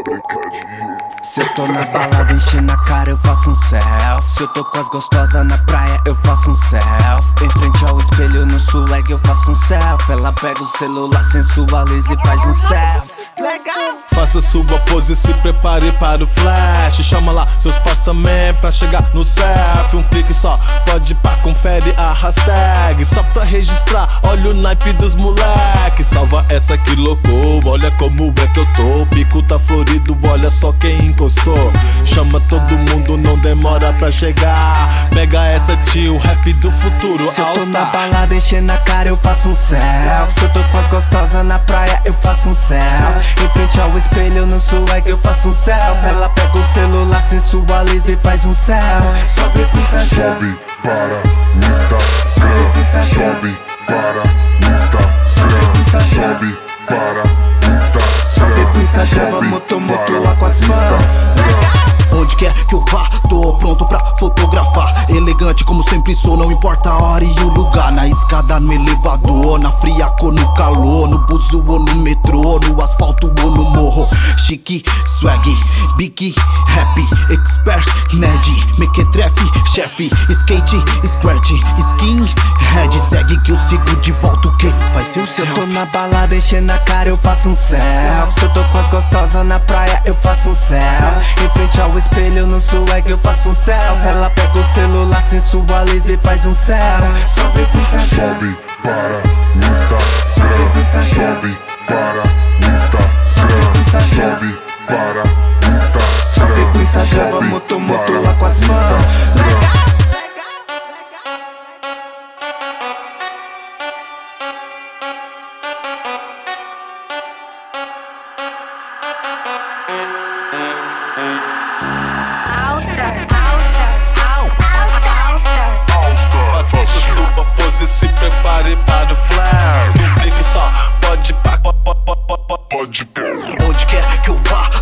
Fábrica de hits. Se eu tô na balada enchendo a cara, eu faço um selfie. Se eu tô com as gostosas na praia, eu faço um selfie. Em frente ao espelho no swag, eu faço um selfie. Ela pega o celular, sensualiza e faz um selfie. Legal! Faça sua pose e se prepare para o flash. Chama lá seus parça-man pra chegar no selfie. Um clique só, pode pá, confere a hashtag. Só pra registrar, olha o naipe dos moleque. Salva essa que loucou, olha como é que eu tô. Pico tá florido, olha só quem encostou. Chama todo mundo, não demora pra chegar. Pega essa tio, rap do futuro. Se eu tô na balada enchendo a cara, eu faço um selfie. Se eu tô com as gostosas na praia, eu faço um selfie. Em frente ao espelho no swag, eu faço um selfie. Ela pega o celular, sensualiza e faz um selfie. Sobe pro Instagram, Sobe para no Instagram. Sobe para no Instagram. Sobe para no Instagram. sobe pro Instagram, vamos tumultuar com as fãs. Onde quer que eu vá, tô pronto pra fotografar. Elegante como sempre sou, não importa a hora e o lugar. Na escada, no elevador, na friaca ou no calor, no buzo ou no metrô, no asfalto ou no morro. Chique, swag, big, happy, expert, nerd, mequetrefe, chefe, skate, scratch, skin, head. Segue que eu sigo de volta, o que faz seu Se eu selfie. tô na balada enchendo a cara, eu faço um selfie. Se eu tô com as gostosas na praia, eu faço um selfie. Em frente ao espelho no swag, eu faço um selfie. Ela pega o celular, sensualiza e faz um selfie. Sobe pro Instagram, Sobe para no Instagram. Sobe para no Instagram. Sobe para no Instagram. sobe pro Instagram, vamos tumultuar com as fãs. Faça sua pose e se prepare para o flash. Um clique só, pode pá, pode pá. Pode pôr. Onde quer que eu vá,